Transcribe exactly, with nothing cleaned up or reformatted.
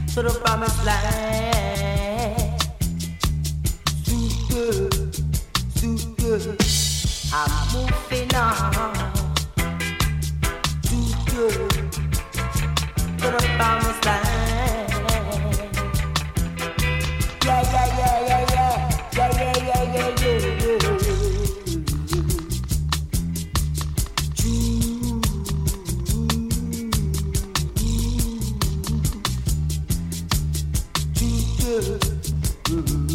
to the promised land. Super, super, I'm moving on. Super, to the promised land. Yeah, yeah, yeah, yeah, yeah, yeah, yeah, yeah, yeah, yeah, yeah. Good.